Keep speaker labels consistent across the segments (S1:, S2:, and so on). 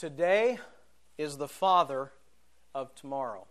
S1: Today is the father of tomorrow.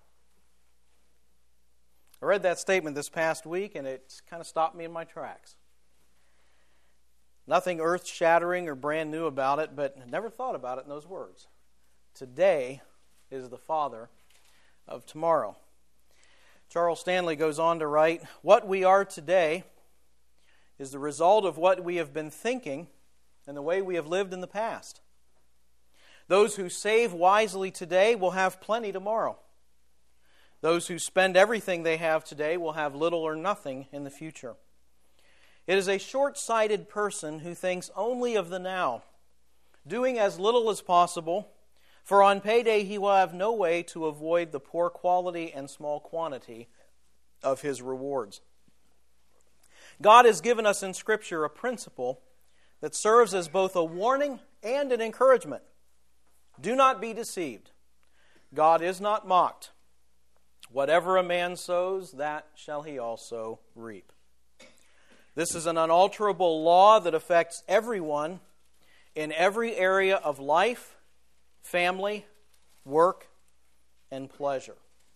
S1: I read that statement this past week, and it kind of stopped me in my tracks. Nothing earth-shattering or brand new about it, but I never thought about it in those words. Today is the father of tomorrow. Charles Stanley goes on to write, "What we are today is the result of what we have been thinking and the way we have lived in the past. Those who save wisely today will have plenty tomorrow. Those who spend everything they have today will have little or nothing in the future. It is a short-sighted person who thinks only of the now, doing as little as possible, for on payday he will have no way to avoid the poor quality and small quantity of his rewards." God has given us in Scripture a principle that serves as both a warning and an encouragement. Do not be deceived. God is not mocked. Whatever a man sows, that shall he also reap. This is an unalterable law that affects everyone in every area of life, family, work, and pleasure.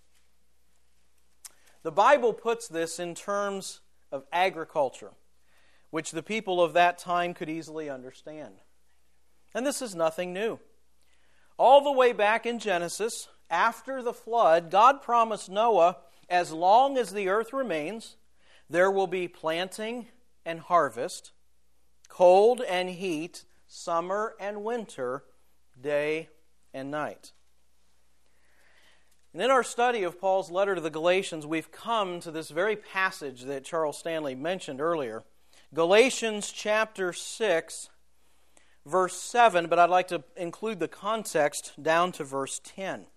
S1: The Bible puts this in terms of agriculture, which the people of that time could easily understand. And this is nothing new. All the way back in Genesis, after the flood, God promised Noah, as long as the earth remains, there will be planting and harvest, cold and heat, summer and winter, day and night. And in our study of Paul's letter to the Galatians, we've come to this very passage that Charles Stanley mentioned earlier. Galatians chapter 6, verse 7, but I'd like to include the context down to verse 10.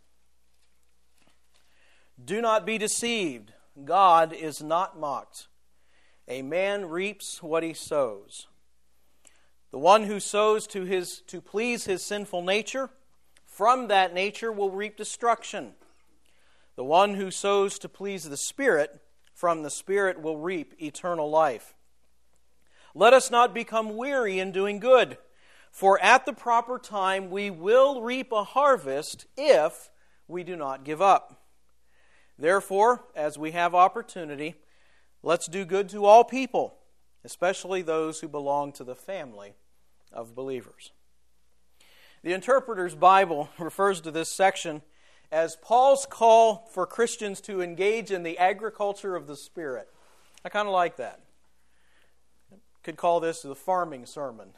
S1: "Do not be deceived. God is not mocked. A man reaps what he sows. The one who sows to please his sinful nature, from that nature will reap destruction. The one who sows to please the Spirit, from the Spirit will reap eternal life. Let us not become weary in doing good, for at the proper time we will reap a harvest if we do not give up. Therefore, as we have opportunity, let's do good to all people, especially those who belong to the family of believers." The Interpreter's Bible refers to this section as Paul's call for Christians to engage in the agriculture of the Spirit. I kind of like that. Could call this the farming sermon.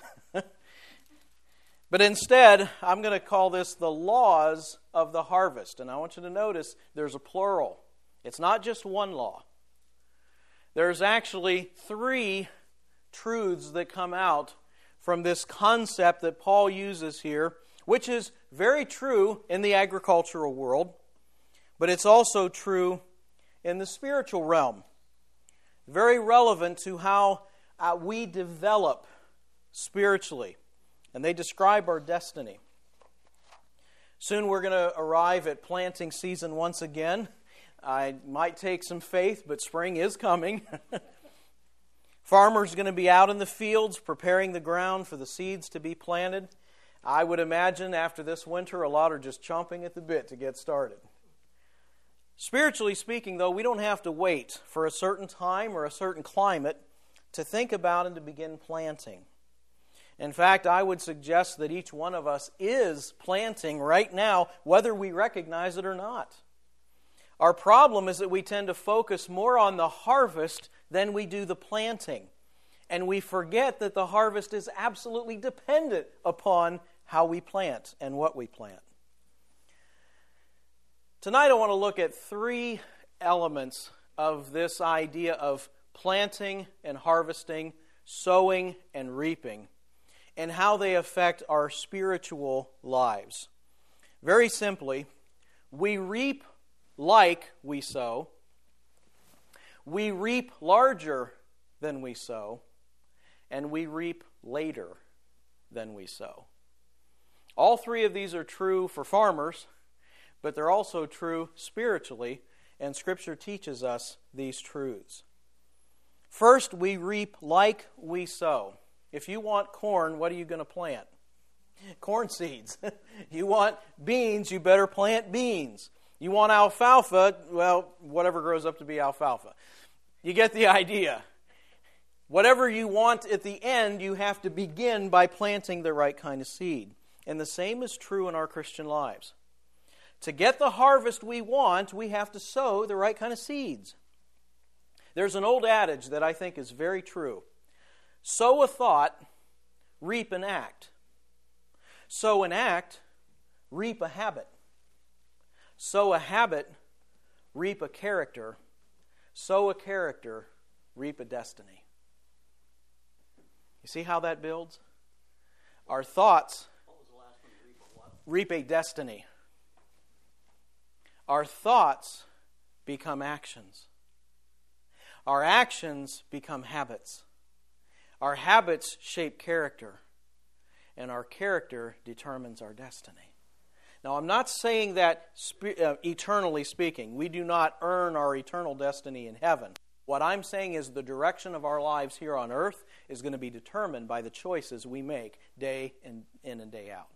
S1: But instead, I'm going to call this the laws of the harvest. And I want you to notice there's a plural. It's not just one law. There's actually three truths that come out from this concept that Paul uses here, which is very true in the agricultural world, but it's also true in the spiritual realm. Very relevant to how we develop spiritually. And they describe our destiny. Soon we're going to arrive at planting season once again. I might take some faith, but spring is coming. Farmers are going to be out in the fields preparing the ground for the seeds to be planted. I would imagine after this winter, a lot are just chomping at the bit to get started. Spiritually speaking, though, we don't have to wait for a certain time or a certain climate to think about and to begin planting. In fact, I would suggest that each one of us is planting right now, whether we recognize it or not. Our problem is that we tend to focus more on the harvest than we do the planting. And we forget that the harvest is absolutely dependent upon how we plant and what we plant. Tonight I want to look at three elements of this idea of planting and harvesting, sowing and reaping, and how they affect our spiritual lives. Very simply, we reap like we sow. We reap larger than we sow. And we reap later than we sow. All three of these are true for farmers, but they're also true spiritually, and Scripture teaches us these truths. First, we reap like we sow. If you want corn, what are you going to plant? Corn seeds. You want beans, you better plant beans. You want alfalfa, well, whatever grows up to be alfalfa. You get the idea. Whatever you want at the end, you have to begin by planting the right kind of seed. And the same is true in our Christian lives. To get the harvest we want, we have to sow the right kind of seeds. There's an old adage that I think is very true. Sow a thought, reap an act. Sow an act, reap a habit. Sow a habit, reap a character. Sow a character, reap a destiny. You see how that builds? Our thoughts reap a destiny. Our thoughts become actions. Our actions become habits. Our habits shape character. And our character determines our destiny. Now, I'm not saying that eternally speaking. We do not earn our eternal destiny in heaven. What I'm saying is the direction of our lives here on earth is going to be determined by the choices we make day in and day out.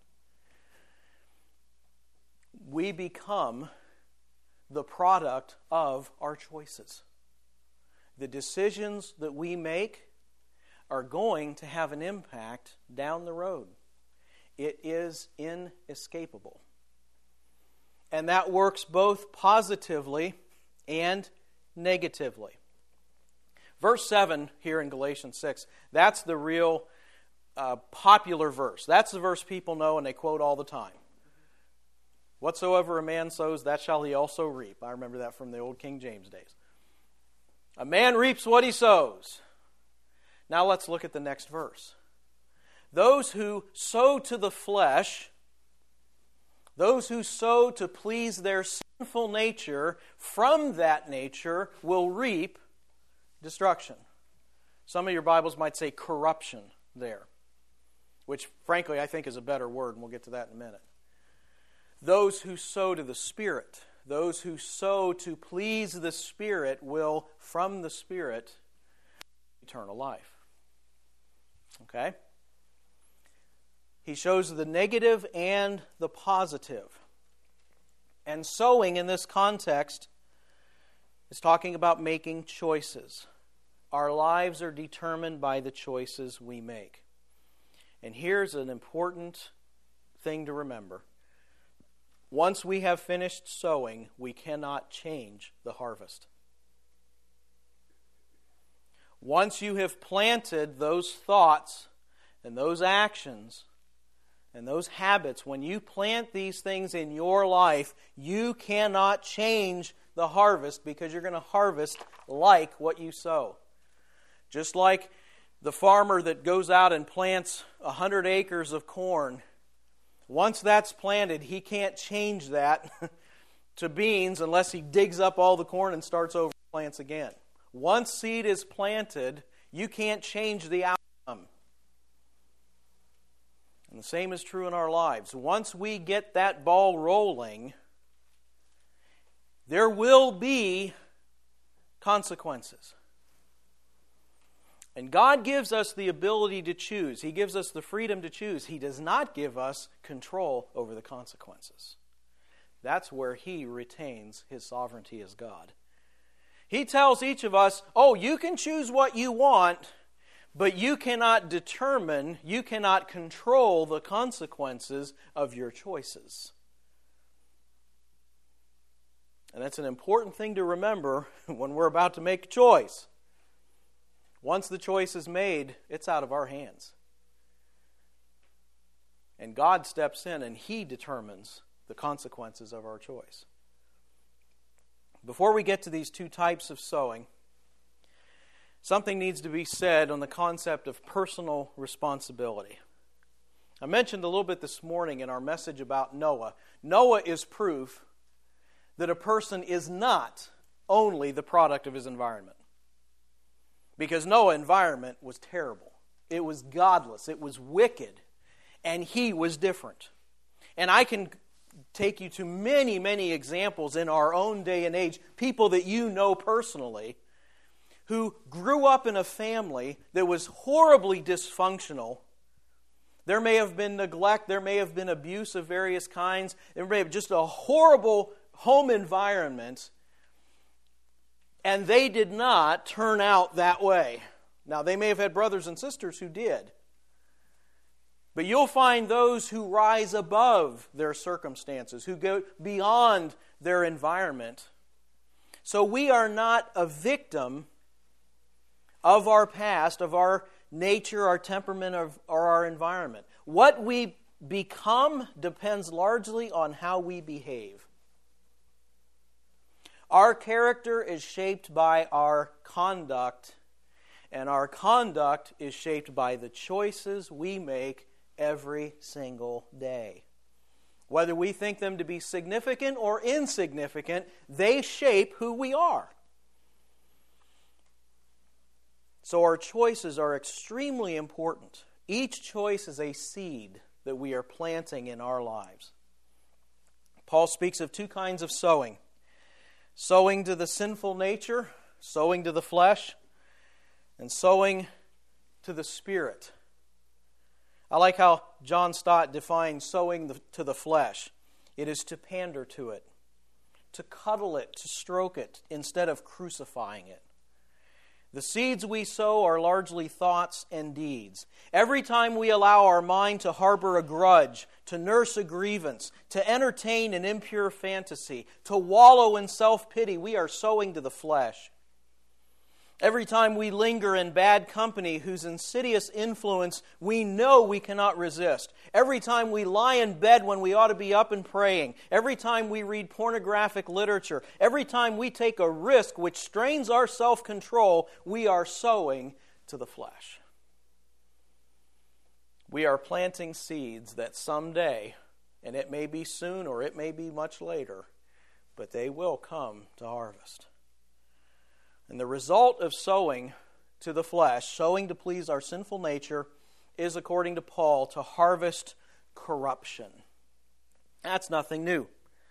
S1: We become the product of our choices. The decisions that we make are going to have an impact down the road. It is inescapable. And that works both positively and negatively. Verse 7 here in Galatians 6, that's the real popular verse. That's the verse people know and they quote all the time. Whatsoever a man sows, that shall he also reap. I remember that from the old King James days. A man reaps what he sows. Now let's look at the next verse. Those who sow to the flesh, those who sow to please their sinful nature, from that nature will reap destruction. Some of your Bibles might say corruption there, which frankly I think is a better word, and we'll get to that in a minute. Those who sow to the Spirit, those who sow to please the Spirit will, from the Spirit, eternal life. Okay? He shows the negative and the positive. And sowing in this context is talking about making choices. Our lives are determined by the choices we make. And here's an important thing to remember. Once we have finished sowing, we cannot change the harvest. Once you have planted those thoughts and those actions and those habits, when you plant these things in your life, you cannot change the harvest because you're going to harvest like what you sow. Just like the farmer that goes out and plants 100 acres of corn, once that's planted, he can't change that to beans unless he digs up all the corn and starts over and plants again. Once seed is planted, you can't change the outcome. And the same is true in our lives. Once we get that ball rolling, there will be consequences. And God gives us the ability to choose. He gives us the freedom to choose. He does not give us control over the consequences. That's where He retains His sovereignty as God. He tells each of us, oh, you can choose what you want, but you cannot determine, you cannot control the consequences of your choices. And that's an important thing to remember when we're about to make a choice. Once the choice is made, it's out of our hands. And God steps in and He determines the consequences of our choice. Before we get to these two types of sowing, something needs to be said on the concept of personal responsibility. I mentioned a little bit this morning in our message about Noah. Noah is proof that a person is not only the product of his environment. Because Noah's environment was terrible. It was godless. It was wicked. And he was different. And I can take you to many, many examples in our own day and age, people that you know personally, who grew up in a family that was horribly dysfunctional, There may have been neglect. There may have been abuse of various kinds. There may have just a horrible home environment. And they did not turn out that way. Now, they may have had brothers and sisters who did. But you'll find those who rise above their circumstances, who go beyond their environment. So we are not a victim of our past, of our nature, our temperament, or our environment. What we become depends largely on how we behave. Our character is shaped by our conduct, and our conduct is shaped by the choices we make every single day. Whether we think them to be significant or insignificant, they shape who we are. So our choices are extremely important. Each choice is a seed that we are planting in our lives. Paul speaks of two kinds of sowing. Sowing to the sinful nature, sowing to the flesh, and sowing to the Spirit. I like how John Stott defines sowing to the flesh. It is to pander to it, to cuddle it, to stroke it, instead of crucifying it. The seeds we sow are largely thoughts and deeds. Every time we allow our mind to harbor a grudge, to nurse a grievance, to entertain an impure fantasy, to wallow in self-pity, we are sowing to the flesh. Every time we linger in bad company whose insidious influence we know we cannot resist. Every time we lie in bed when we ought to be up and praying. Every time we read pornographic literature. Every time we take a risk which strains our self-control, we are sowing to the flesh. We are planting seeds that someday, and it may be soon or it may be much later, but they will come to harvest. And the result of sowing to the flesh, sowing to please our sinful nature, is, according to Paul, to harvest corruption. That's nothing new.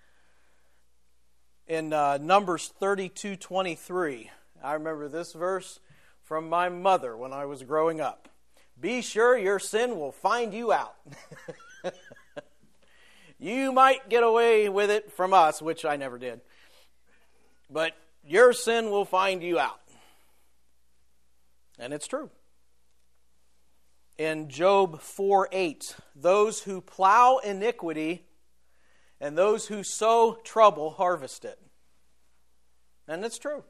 S1: In Numbers 32:23, I remember this verse from my mother when I was growing up. Be sure your sin will find you out. You might get away with it from us, which I never did. But your sin will find you out. And it's true. In Job 4:8, those who plow iniquity and those who sow trouble harvest it. And it's true.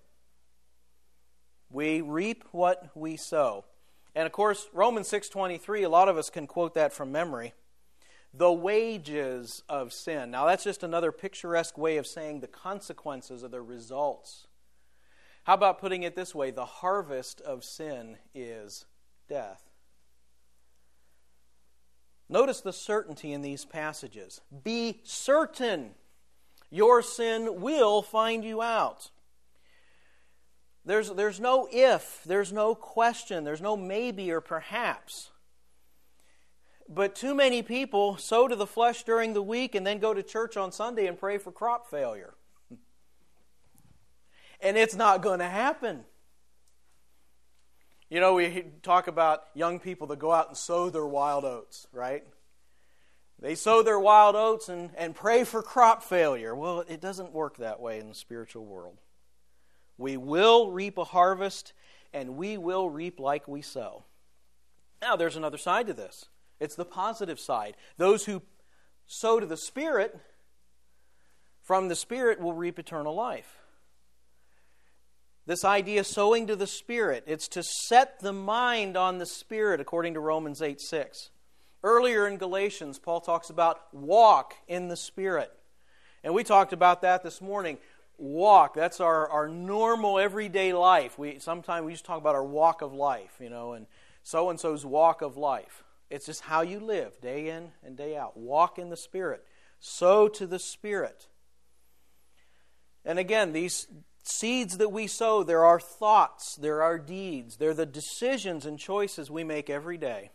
S1: We reap what we sow. And of course, Romans 6:23, a lot of us can quote that from memory. The wages of sin. Now that's just another picturesque way of saying the consequences or the results. How about putting it this way? The harvest of sin is death. Notice the certainty in these passages. Be certain your sin will find you out. There's no if, there's no question, there's no maybe or perhaps. But too many people sow to the flesh during the week and then go to church on Sunday and pray for crop failure. And it's not going to happen. You know, we talk about young people that go out and sow their wild oats, right? They sow their wild oats and pray for crop failure. Well, it doesn't work that way in the spiritual world. We will reap a harvest, and we will reap like we sow. Now, there's another side to this. It's the positive side. Those who sow to the Spirit, from the Spirit will reap eternal life. This idea of sowing to the Spirit, it's to set the mind on the Spirit, according to Romans 8:6. Earlier in Galatians, Paul talks about walk in the Spirit. And we talked about that this morning. Walk, that's our normal everyday life. Sometimes we just talk about our walk of life, and so-and-so's walk of life. It's just how you live, day in and day out. Walk in the Spirit. Sow to the Spirit. And again, these seeds that we sow, there are thoughts, there are deeds, they're the decisions and choices we make every day.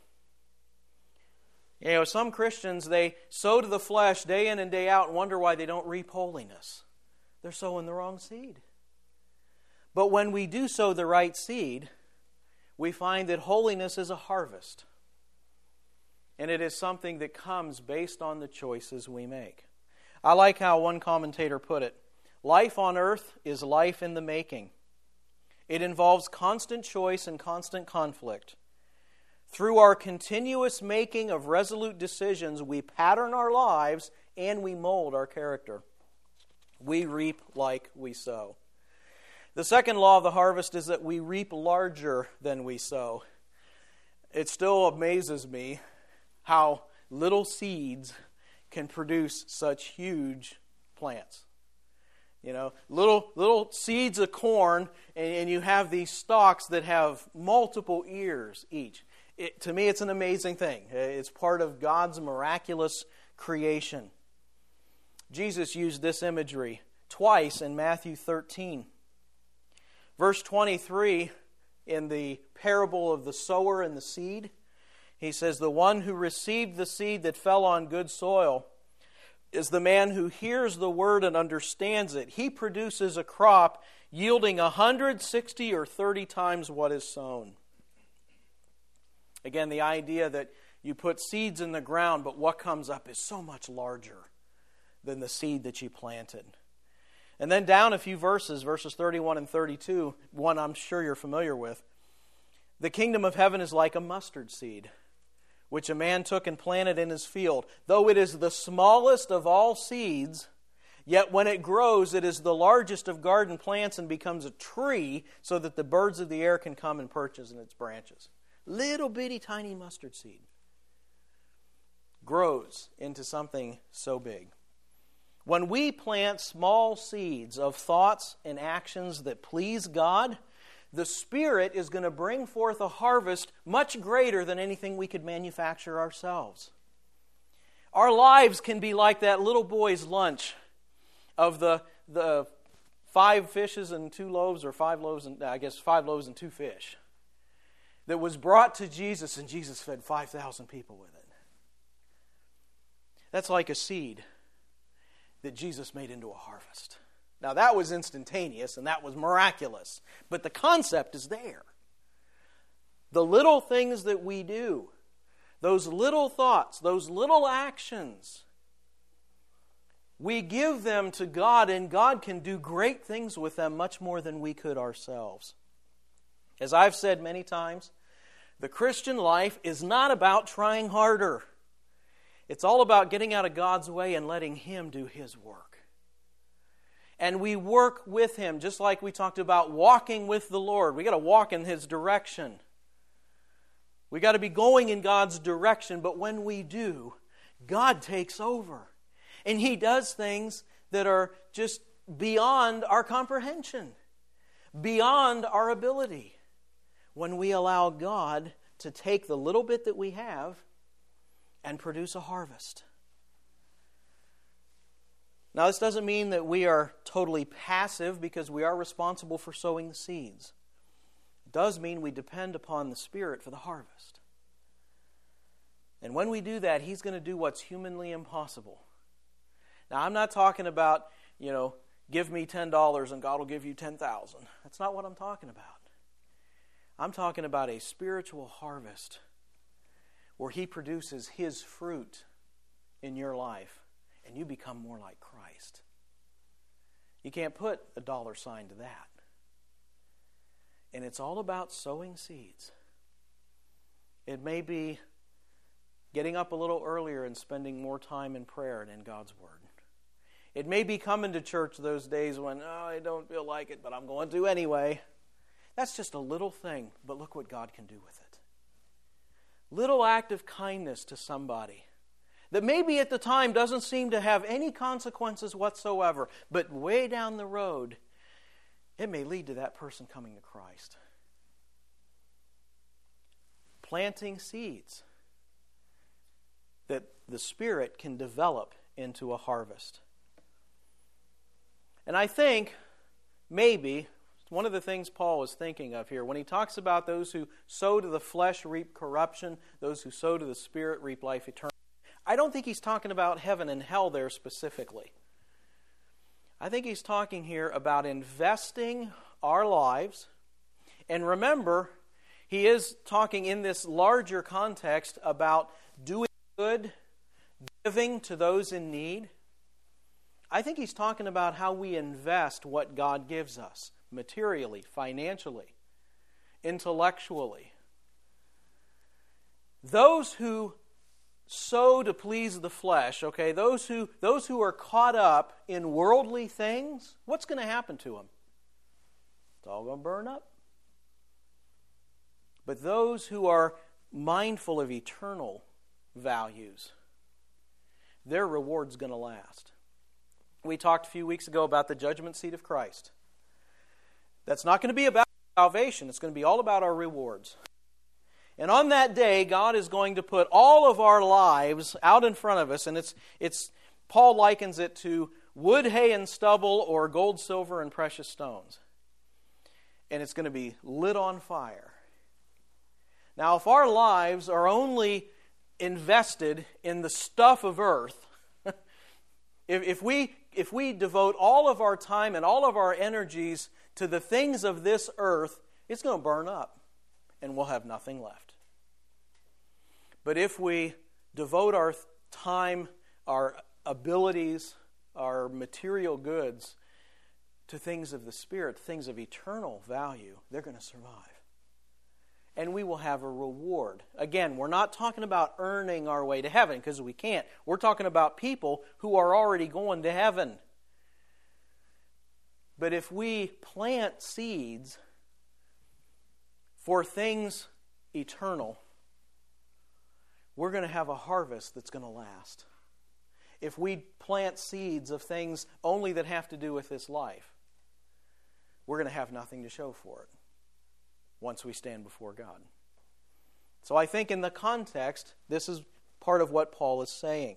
S1: Some Christians, they sow to the flesh day in and day out and wonder why they don't reap holiness. They're sowing the wrong seed. But when we do sow the right seed, we find that holiness is a harvest. and it is something that comes based on the choices we make. I like how one commentator put it. Life on earth is life in the making. It involves constant choice and constant conflict. Through our continuous making of resolute decisions, we pattern our lives and we mold our character. We reap like we sow. The second law of the harvest is that we reap larger than we sow. It still amazes me how little seeds can produce such huge plants. You know, little seeds of corn, and you have these stalks that have multiple ears each. To me, it's an amazing thing. It's part of God's miraculous creation. Jesus used this imagery twice in Matthew 13. Verse 23, in the parable of the sower and the seed, he says, "The one who received the seed that fell on good soil is the man who hears the word and understands it. He produces a crop yielding 160 or 30 times what is sown." Again, the idea that you put seeds in the ground, but what comes up is so much larger than the seed that you planted. And then down a few verses 31 and 32, one I'm sure you're familiar with. "The kingdom of heaven is like a mustard seed, which a man took and planted in his field. Though it is the smallest of all seeds, yet when it grows, it is the largest of garden plants and becomes a tree, so that the birds of the air can come and perch in its branches." Little bitty tiny mustard seed grows into something so big. When we plant small seeds of thoughts and actions that please God, the Spirit is going to bring forth a harvest much greater than anything we could manufacture ourselves. Our lives can be like that little boy's lunch of the 5 fishes and 2 loaves, or 5 loaves and 2 fish, that was brought to Jesus, and Jesus fed 5,000 people with it. That's like a seed that Jesus made into a harvest. Now that was instantaneous and that was miraculous, but the concept is there. The little things that we do, those little thoughts, those little actions, we give them to God, and God can do great things with them, much more than we could ourselves. As I've said many times, the Christian life is not about trying harder. It's all about getting out of God's way and letting Him do His work. And we work with Him, just like we talked about walking with the Lord. We got to walk in His direction. We got to be going in God's direction, but when we do, God takes over. And He does things that are just beyond our comprehension, beyond our ability, when we allow God to take the little bit that we have and produce a harvest. Now, this doesn't mean that we are totally passive, because we are responsible for sowing the seeds. It does mean we depend upon the Spirit for the harvest. And when we do that, He's going to do what's humanly impossible. Now, I'm not talking about, give me $10 and God will give you 10,000. That's not what I'm talking about. I'm talking about a spiritual harvest where He produces His fruit in your life and you become more like Christ. You can't put a dollar sign to that. And it's all about sowing seeds. It may be getting up a little earlier and spending more time in prayer and in God's Word. It may be coming to church those days when, I don't feel like it, but I'm going to anyway. That's just a little thing, but look what God can do with it. Little act of kindness to somebody that maybe at the time doesn't seem to have any consequences whatsoever, but way down the road, it may lead to that person coming to Christ. Planting seeds that the Spirit can develop into a harvest. And I think maybe one of the things Paul is thinking of here, when he talks about those who sow to the flesh reap corruption, those who sow to the Spirit reap life eternal, I don't think he's talking about heaven and hell there specifically. I think he's talking here about investing our lives. And remember, he is talking in this larger context about doing good, giving to those in need, I think he's talking about how we invest what God gives us, materially, financially, intellectually. Those who sow to please the flesh, okay, those who are caught up in worldly things, what's going to happen to them? It's all going to burn up. But those who are mindful of eternal values, their reward's going to last. We talked a few weeks ago about the judgment seat of Christ. That's not going to be about salvation. It's going to be all about our rewards. And on that day, God is going to put all of our lives out in front of us, and it's Paul likens it to wood, hay, and stubble, or gold, silver, and precious stones. And it's going to be lit on fire. Now, if our lives are only invested in the stuff of earth, if we devote all of our time and all of our energies to the things of this earth, it's going to burn up, and we'll have nothing left. But if we devote our time, our abilities, our material goods to things of the Spirit, things of eternal value, they're going to survive. And we will have a reward. Again, we're not talking about earning our way to heaven, because we can't. We're talking about people who are already going to heaven. But if we plant seeds for things eternal, we're going to have a harvest that's going to last. If we plant seeds of things only that have to do with this life, we're going to have nothing to show for it once we stand before God. So I think in the context, this is part of what Paul is saying.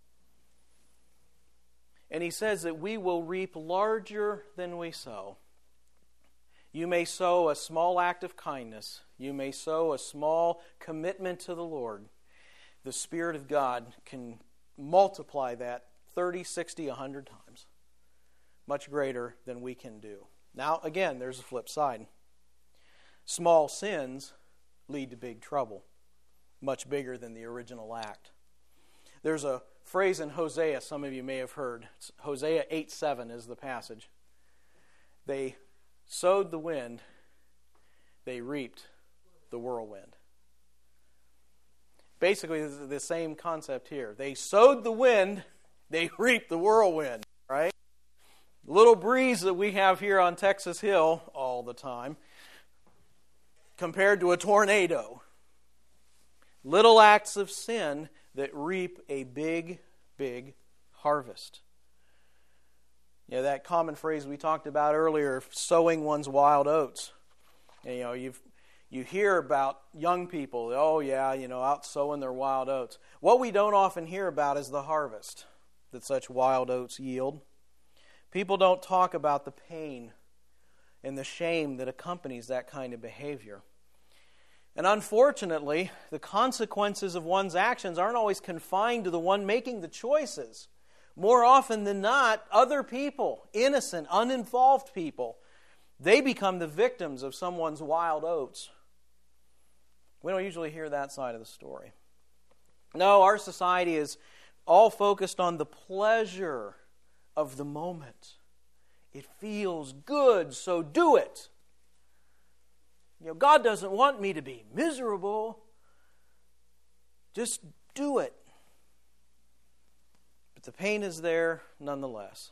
S1: And he says that we will reap larger than we sow. You may sow a small act of kindness. You may sow a small commitment to the Lord. The Spirit of God can multiply that 30, 60, 100 times. Much greater than we can do. Now, again, there's a flip side. Small sins lead to big trouble, much bigger than the original act. There's a phrase in Hosea some of you may have heard. It's Hosea 8:7 is the passage. They sowed the wind, they reaped the whirlwind. Basically, this is the same concept here. They sowed the wind, they reaped the whirlwind, right? Little breeze that we have here on Texas Hill all the time, compared to a tornado. Little acts of sin that reap a big, big harvest. You know, that common phrase we talked about earlier, sowing one's wild oats. And, you hear about young people, out sowing their wild oats. What we don't often hear about is the harvest that such wild oats yield. People don't talk about the pain and the shame that accompanies that kind of behavior. And unfortunately, the consequences of one's actions aren't always confined to the one making the choices. More often than not, other people, innocent, uninvolved people, they become the victims of someone's wild oats. We don't usually hear that side of the story. No, our society is all focused on the pleasure of the moment. It feels good, so do it. God doesn't want me to be miserable. Just do it. But the pain is there nonetheless.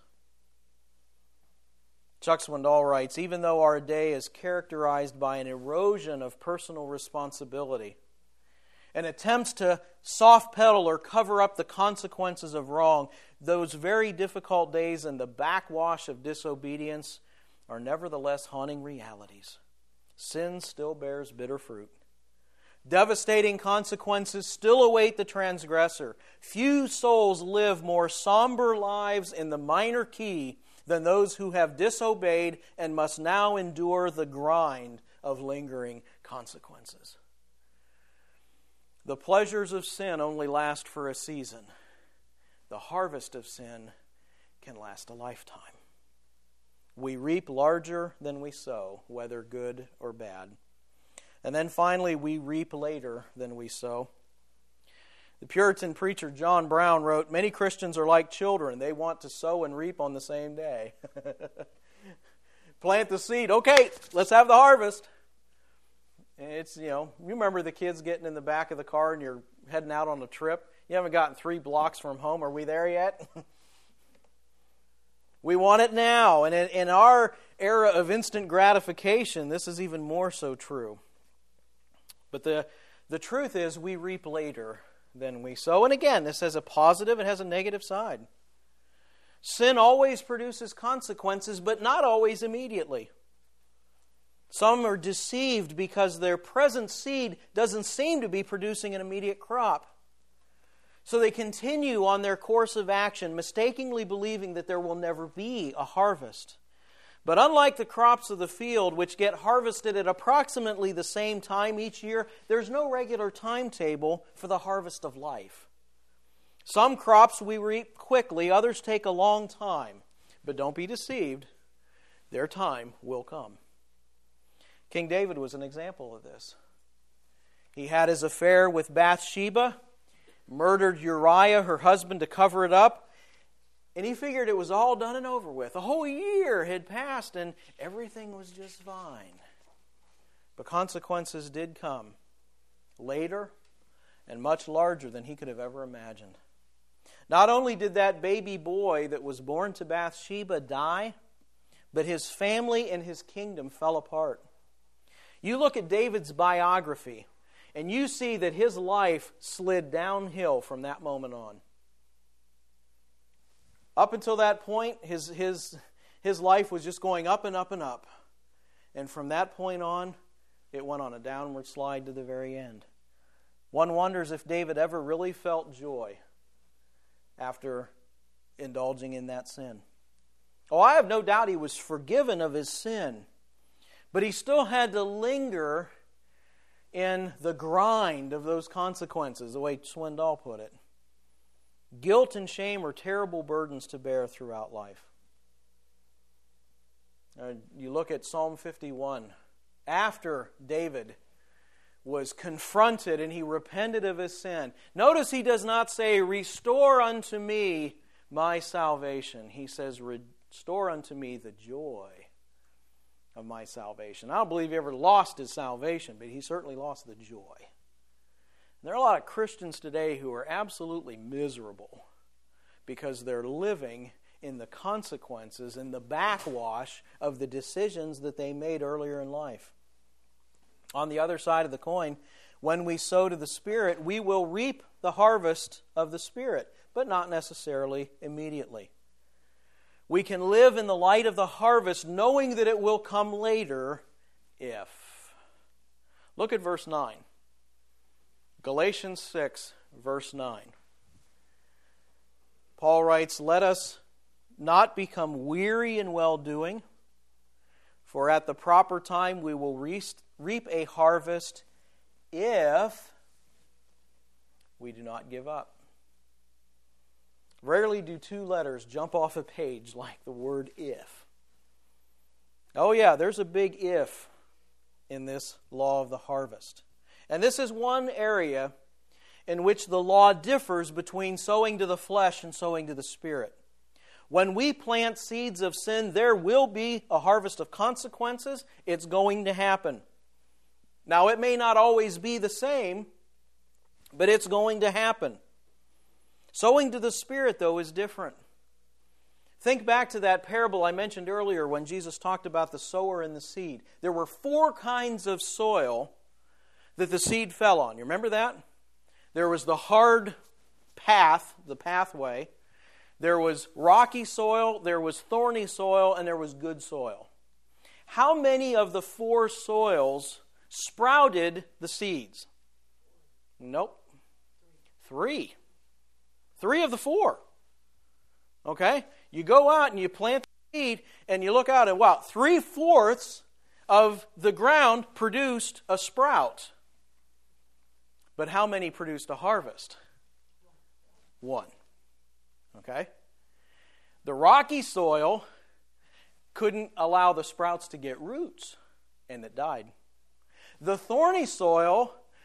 S1: Chuck Swindoll writes, even though our day is characterized by an erosion of personal responsibility and attempts to soft pedal or cover up the consequences of wrong, those very difficult days in the backwash of disobedience are nevertheless haunting realities. Sin still bears bitter fruit. Devastating consequences still await the transgressor. Few souls live more somber lives in the minor key than those who have disobeyed and must now endure the grind of lingering consequences. The pleasures of sin only last for a season. The harvest of sin can last a lifetime. We reap larger than we sow, whether good or bad. And then finally, we reap later than we sow. The Puritan preacher John Brown wrote, "Many Christians are like children. They want to sow and reap on the same day." Plant the seed. Okay, let's have the harvest. It's, you remember the kids getting in the back of the car and you're heading out on a trip. You haven't gotten 3 blocks from home. Are we there yet? We want it now. And in our era of instant gratification, this is even more so true. But the truth is we reap later than we sow. And again, this has a positive, it has a negative side. Sin always produces consequences, but not always immediately. Some are deceived because their present seed doesn't seem to be producing an immediate crop. So they continue on their course of action, mistakenly believing that there will never be a harvest. But unlike the crops of the field, which get harvested at approximately the same time each year, there's no regular timetable for the harvest of life. Some crops we reap quickly, others take a long time. But don't be deceived, their time will come. King David was an example of this. He had his affair with Bathsheba, murdered Uriah, her husband, to cover it up, and he figured it was all done and over with. A whole year had passed and everything was just fine. But consequences did come later and much larger than he could have ever imagined. Not only did that baby boy that was born to Bathsheba die, but his family and his kingdom fell apart. You look at David's biography, and you see that his life slid downhill from that moment on. Up until that point, his life was just going up and up and up. And from that point on, it went on a downward slide to the very end. One wonders if David ever really felt joy after indulging in that sin. Oh, I have no doubt he was forgiven of his sin, but he still had to linger in the grind of those consequences, the way Swindoll put it. Guilt and shame are terrible burdens to bear throughout life. You look at Psalm 51. After David was confronted and he repented of his sin, notice he does not say, "Restore unto me my salvation." He says, "Restore unto me the joy of my salvation." I don't believe he ever lost his salvation, but he certainly lost the joy. There are a lot of Christians today who are absolutely miserable because they're living in the consequences and the backwash of the decisions that they made earlier in life. On the other side of the coin, when we sow to the Spirit, we will reap the harvest of the Spirit, but not necessarily immediately. We can live in the light of the harvest knowing that it will come later if. Look at verse 9. Galatians 6, verse 9. Paul writes, "Let us not become weary in well-doing, for at the proper time we will reap a harvest if we do not give up." Rarely do 2 letters jump off a page like the word if. Oh yeah, there's a big if in this law of the harvest. And this is one area in which the law differs between sowing to the flesh and sowing to the Spirit. When we plant seeds of sin, there will be a harvest of consequences. It's going to happen. Now, it may not always be the same, but it's going to happen. Sowing to the Spirit, though, is different. Think back to that parable I mentioned earlier when Jesus talked about the sower and the seed. There were 4 kinds of soil that the seed fell on. You remember that? There was the hard path, the pathway. There was rocky soil, there was thorny soil, and there was good soil. How many of the 4 soils sprouted the seeds? Nope. 3. 3 of the 4. Okay? You go out and you plant the seed, and you look out and wow, 3/4 of the ground produced a sprout. But how many produced a harvest? 1. Okay? The rocky soil couldn't allow the sprouts to get roots, and it died. The thorny soil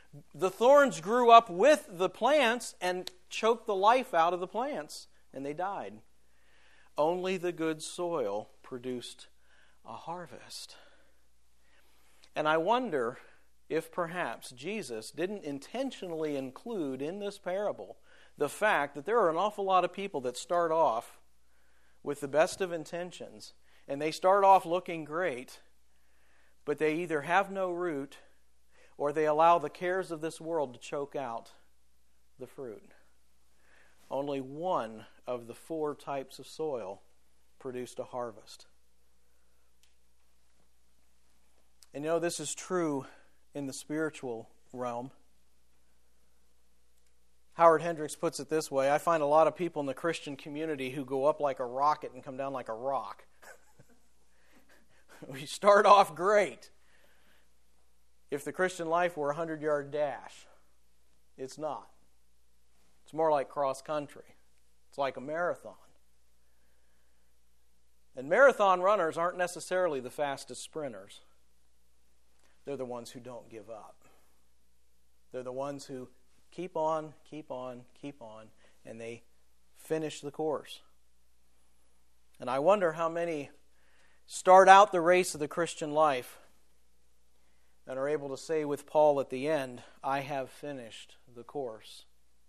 S1: The thorns grew up with the plants and choked the life out of the plants, and they died. Only the good soil produced a harvest. And I wonder if perhaps Jesus didn't intentionally include in this parable the fact that there are an awful lot of people that start off with the best of intentions, and they start off looking great, but they either have no root or they allow the cares of this world to choke out the fruit. Only one of the 4 types of soil produced a harvest. And you know, this is true in the spiritual realm. Howard Hendricks puts it this way: I find a lot of people in the Christian community who go up like a rocket and come down like a rock. We start off great. If the Christian life were a 100-yard dash, it's not. It's more like cross country. It's like a marathon. And marathon runners aren't necessarily the fastest sprinters. They're the ones who don't give up. They're the ones who keep on, and they finish the course. And I wonder how many start out the race of the Christian life and are able to say with Paul at the end, I have finished the course.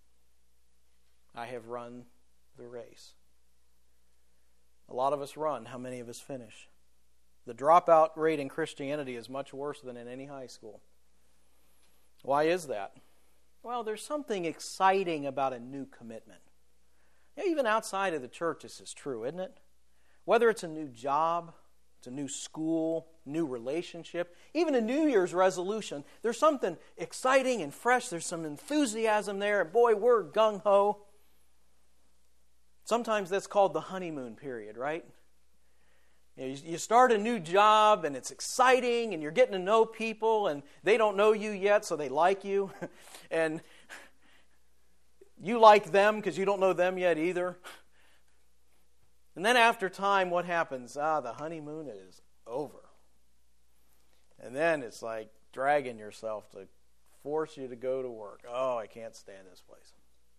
S1: I have run the race. A lot of us run. How many of us finish? The dropout rate in Christianity is much worse than in any high school. Why is that? Well, there's something exciting about a new commitment. Even outside of the church, this is true, isn't it? Whether it's a new job, it's a new school, new relationship, even a New Year's resolution, there's something exciting and fresh. There's some enthusiasm there. And boy, we're gung-ho. Sometimes that's called the honeymoon period, right? You start a new job and it's exciting and you're getting to know people and they don't know you yet, so they like you. And you like them because you don't know them yet either. And then after time, what happens? The honeymoon is over. And then it's like dragging yourself to force you to go to work. Oh, I can't stand this place.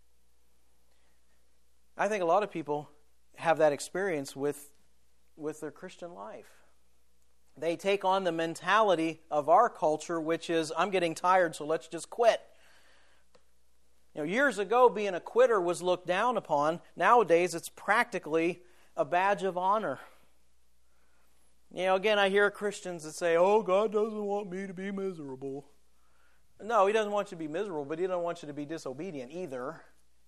S1: I think a lot of people have that experience with their Christian life. They take on the mentality of our culture, which is, I'm getting tired, so let's just quit. Years ago, being a quitter was looked down upon. Nowadays, it's practically a badge of honor. Again, I hear Christians that say, oh, God doesn't want me to be miserable. No, He doesn't want you to be miserable, but He doesn't want you to be disobedient either.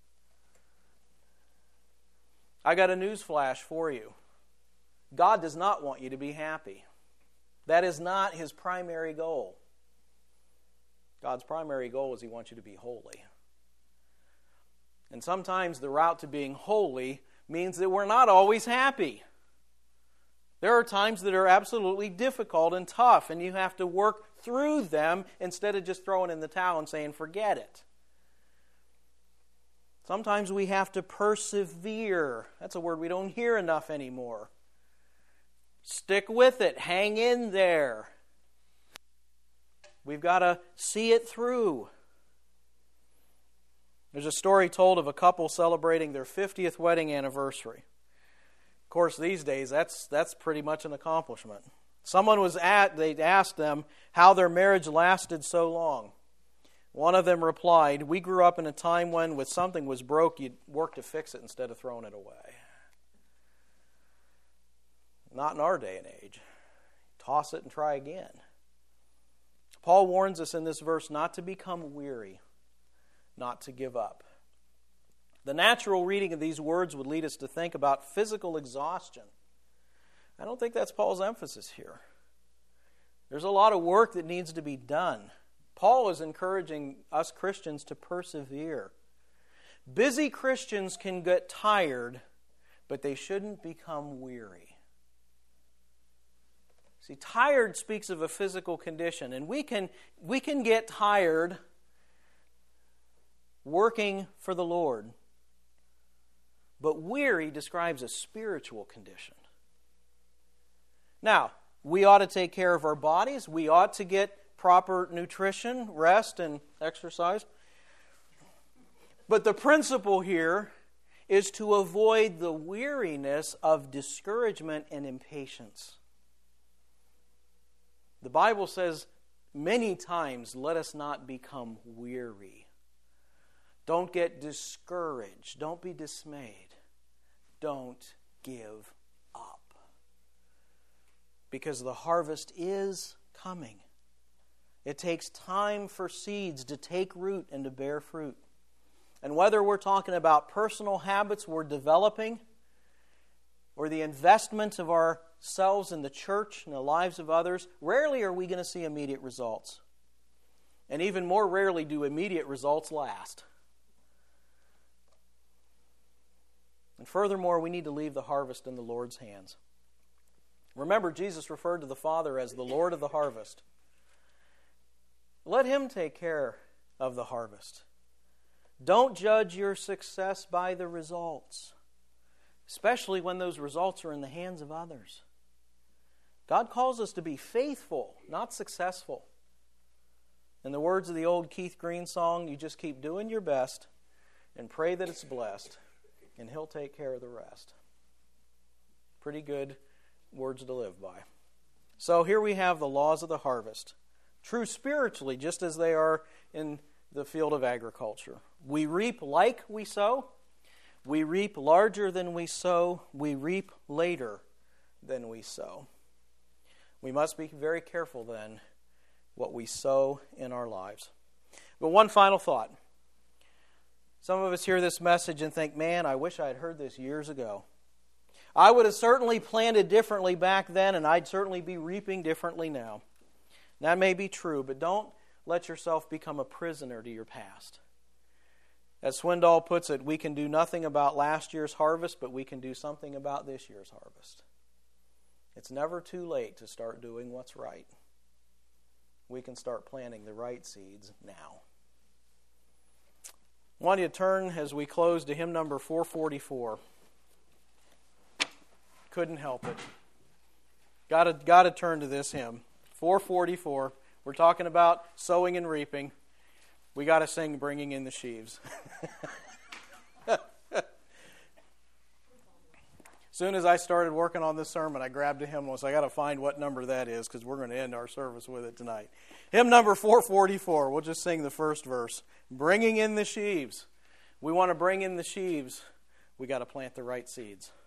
S1: I got a news flash for you. God does not want you to be happy. That is not His primary goal. God's primary goal is He wants you to be holy. And sometimes the route to being holy means that we're not always happy. There are times that are absolutely difficult and tough, and you have to work through them instead of just throwing in the towel and saying, forget it. Sometimes we have to persevere. That's a word we don't hear enough anymore. Stick with it. Hang in there. We've got to see it through. There's a story told of a couple celebrating their 50th wedding anniversary. Of course, these days, that's pretty much an accomplishment. They asked them how their marriage lasted so long. One of them replied, we grew up in a time when, if something was broke, you'd work to fix it instead of throwing it away. Not in our day and age. Toss it and try again. Paul warns us in this verse not to become weary, not to give up. The natural reading of these words would lead us to think about physical exhaustion. I don't think that's Paul's emphasis here. There's a lot of work that needs to be done. Paul is encouraging us Christians to persevere. Busy Christians can get tired, but they shouldn't become weary. See, tired speaks of a physical condition, and we can get tired working for the Lord. But weary describes a spiritual condition. Now, we ought to take care of our bodies. We ought to get proper nutrition, rest, and exercise. But the principle here is to avoid the weariness of discouragement and impatience. The Bible says many times, let us not become weary. Don't get discouraged. Don't be dismayed. Don't give up. Because the harvest is coming. It takes time for seeds to take root and to bear fruit. And whether we're talking about personal habits we're developing or the investment of ourselves in the church and the lives of others, rarely are we going to see immediate results. And even more rarely do immediate results last. And furthermore, we need to leave the harvest in the Lord's hands. Remember, Jesus referred to the Father as the Lord of the harvest. Let Him take care of the harvest. Don't judge your success by the results, especially when those results are in the hands of others. God calls us to be faithful, not successful. In the words of the old Keith Green song, you just keep doing your best and pray that it's blessed, and He'll take care of the rest. Pretty good words to live by. So here we have the laws of the harvest, true spiritually, just as they are in the field of agriculture. We reap like we sow. We reap larger than we sow. We reap later than we sow. We must be very careful then what we sow in our lives. But one final thought. Some of us hear this message and think, man, I wish I had heard this years ago. I would have certainly planted differently back then, and I'd certainly be reaping differently now. That may be true, but don't let yourself become a prisoner to your past. As Swindoll puts it, we can do nothing about last year's harvest, but we can do something about this year's harvest. It's never too late to start doing what's right. We can start planting the right seeds now. I want you to turn as we close to hymn number 444. Couldn't help it. Got to turn to this hymn. 444. We're talking about sowing and reaping. We got to sing Bringing in the Sheaves. As soon as I started working on this sermon, I grabbed a hymn and was, I got to find what number that is because we're going to end our service with it tonight. Hymn number 444. We'll just sing the first verse. Bringing in the sheaves. We want to bring in the sheaves. We got to plant the right seeds.